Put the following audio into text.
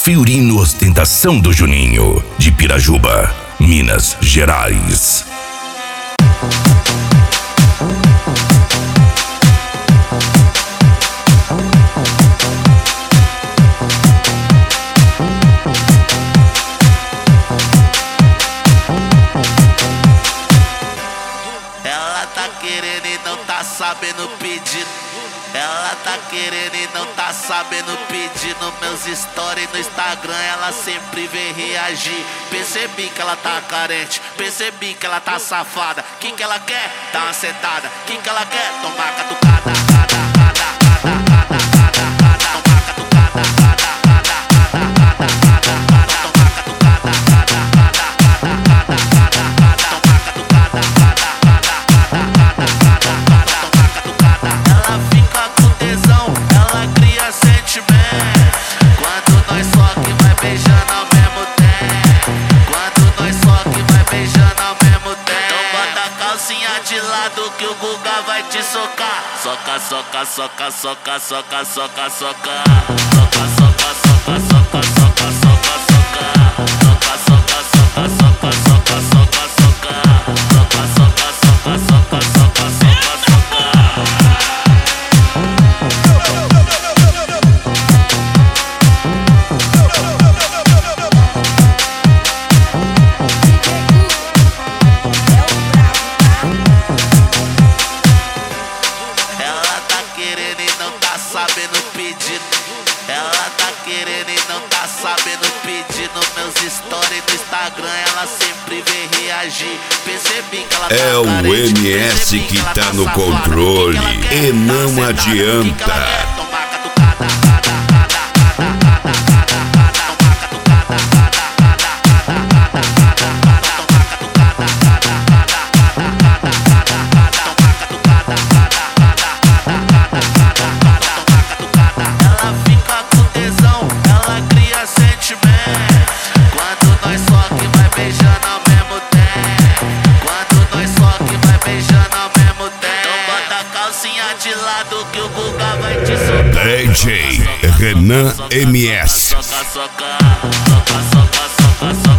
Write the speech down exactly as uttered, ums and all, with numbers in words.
Fiorino Ostentação do Juninho, de Pirajuba, Minas Gerais. Ela tá querendo e não tá sabendo pedir. Ela tá querendo e não tá sabendo pedir. Nos meus stories no Instagram ela sempre vem reagir. Percebi que ela tá carente, percebi que ela tá safada. Que que ela quer? Dar uma sentada. Que que ela quer? Tomar catucada. De lado que o Guga vai te socar. Soca, soca, soca, soca, soca, soca, soca. Soca, soca, soca, soca, soca, soca, soca. Soca, soca, soca, soca, soca, soca, soca. Soca, soca, soca, soca, soca, soca, soca. Sabendo pedir, ela tá querendo e não tá sabendo pedir. Nos meus stories no Instagram ela sempre vem reagir. Percebi que ela tá É o carente, M S que que tá no safada. controle Que que e não tá adianta. De lado que o Guga vai te socar. D J Renan M S. Soca, soca, soca, soca, soca, soca.